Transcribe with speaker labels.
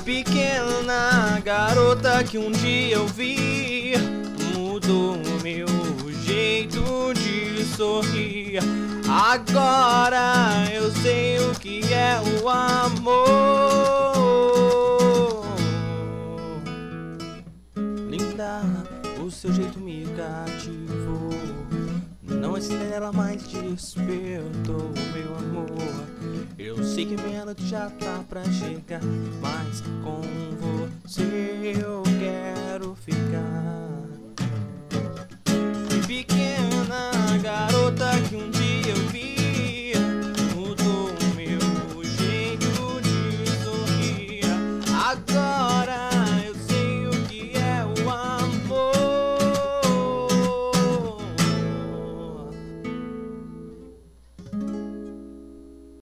Speaker 1: Pequena garota que um dia eu vi mudou meu jeito de sorrir. Agora eu sei o que é o amor. Linda, o seu jeito me cativou. Não estrela, mas despertou meu amor. Eu sei que meia-noite já tá pra chegar, mas com você eu quero ficar. Pequeno